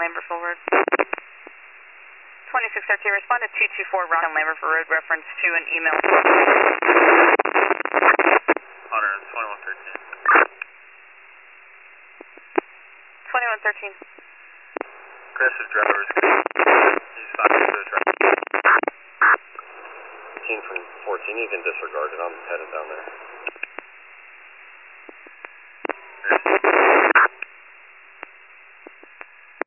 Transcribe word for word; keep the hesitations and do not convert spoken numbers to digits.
Lambert forward. twenty-six thirteen, respond to two two four Rock and Lambert for road reference to an email. Hunter, twenty-one thirteen. twenty-one thirteen. Aggressive drivers. He's fine to the driver. fifteen from fourteen, you can disregard it. I'm headed down there.